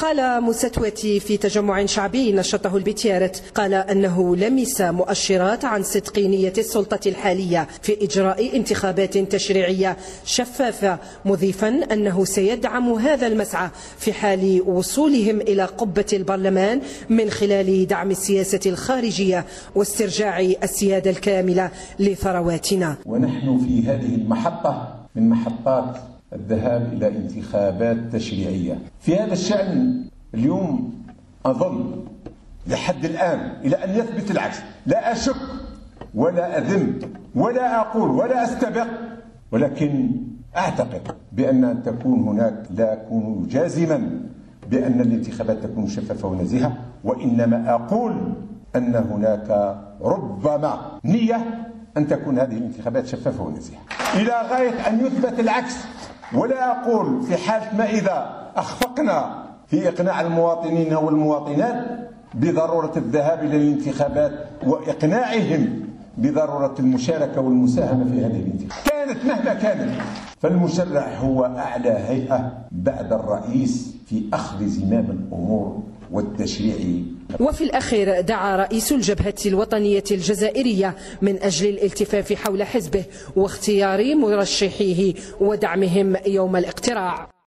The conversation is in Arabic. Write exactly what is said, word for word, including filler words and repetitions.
قال موساتواتي في تجمع شعبي نشطه البتيارت، قال أنه لمس مؤشرات عن صدق نية السلطة الحالية في إجراء انتخابات تشريعية شفافة، مضيفا أنه سيدعم هذا المسعى في حال وصولهم إلى قبة البرلمان من خلال دعم السياسة الخارجية واسترجاع السيادة الكاملة لثرواتنا. ونحن في هذه المحطة من محطات الذهاب إلى انتخابات تشريعية. في هذا الشأن اليوم أظن لحد الآن إلى أن يثبت العكس لا أشك ولا أذم ولا أقول ولا أستبق، ولكن أعتقد بأن تكون هناك، لا أكون جازما بأن الانتخابات تكون شفافة ونزيهة، وإنما أقول أن هناك ربما نية أن تكون هذه الانتخابات شفافة ونزيهة إلى غاية أن يثبت العكس. ولا أقول في حالة ما إذا أخفقنا في إقناع المواطنين والمواطنات بضرورة الذهاب إلى الانتخابات وإقناعهم بضرورة المشاركة والمساهمة في هذه الانتخابات كانت مهما كانت، فالمشرع هو أعلى هيئة بعد الرئيس في أخذ زمام الأمور والتشريع. وفي الأخير دعا رئيس الجبهة الوطنية الجزائرية من أجل الالتفاف حول حزبه واختيار مرشحيه ودعمهم يوم الاقتراع.